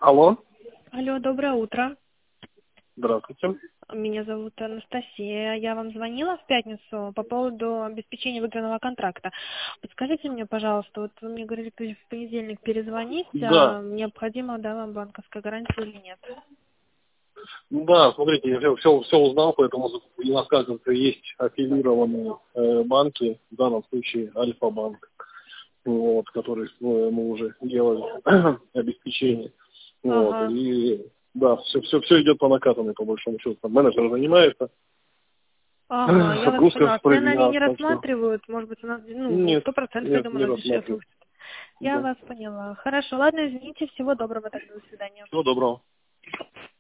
Алло, Алло, доброе утро. здравствуйте. Меня зовут Анастасия. Я вам звонила в пятницу по поводу обеспечения выигранного контракта. Подскажите мне, пожалуйста, вот вы мне говорили, что в понедельник перезвонить, Да, необходимо, да, вам банковская гарантия или нет? да, смотрите, я все узнал, поэтому у нас, кажется, есть аффилированные банки, в данном случае Альфа-банк, вот, который мы уже делали обеспечение. Вот, Ага, и да, все идет по накатанной, по большому счету. Там менеджер занимается, ага, я вас загрузка поняла. Цены они распределена, не так что рассматривают, может быть, у нас, нет, 100%, я нет, думаю, не у нас дешевле рассматриваю. будет. Я Да. вас поняла. Хорошо, ладно, извините, всего доброго тогда, до свидания. Всего доброго.